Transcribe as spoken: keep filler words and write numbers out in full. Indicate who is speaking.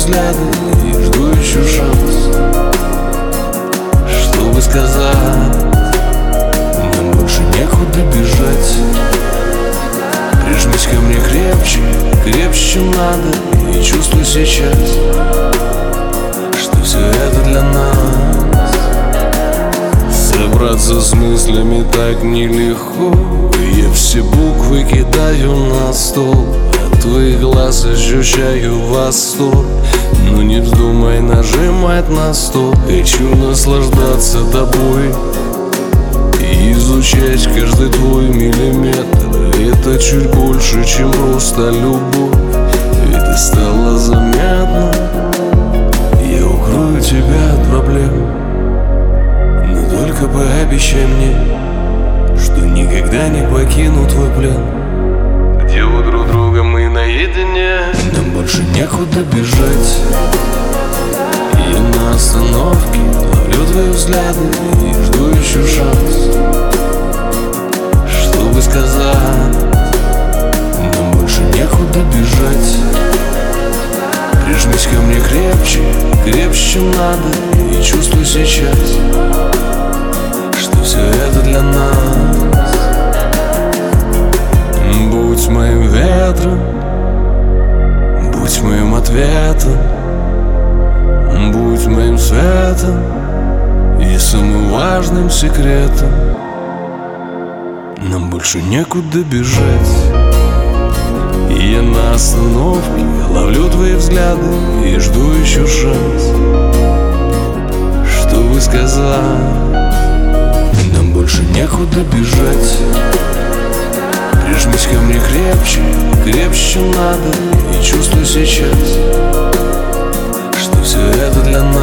Speaker 1: взгляды и жду еще шанс, чтобы сказать: нам больше некуда бежать. Прижмись ко мне крепче, крепче, чем надо, и чувствуй сейчас, что все это для нас. Собраться с мыслями так нелегко, я все буквы кидаю на стол. От твоих глаз ощущаю восторг, но не вздумай нажимать на стоп. Хочу наслаждаться тобой и изучать каждый твой миллиметр. Это чуть больше, чем просто любовь, ведь ты стала заметна. Я укрою тебя от проблем, но только пообещай мне, что никогда не покину твой плен, где у друг друга мы наедине. Нам больше некуда бежать. Я на остановке ловлю твои взгляды и жду еще шанс, чтобы сказать: нам больше некуда бежать. Прижмись ко мне крепче, крепче, чем надо, и чувствуй сейчас, что все это для нас. Будь моим ветром, будь моим ответом, будь моим светом и самым важным секретом. Нам больше некуда бежать. Я на остановке ловлю твои взгляды и жду еще шанс, чтобы сказать: нам больше некуда бежать. Прижмись ко мне крепче, крепче, чем надо, и чувствуй сейчас, что все это для нас.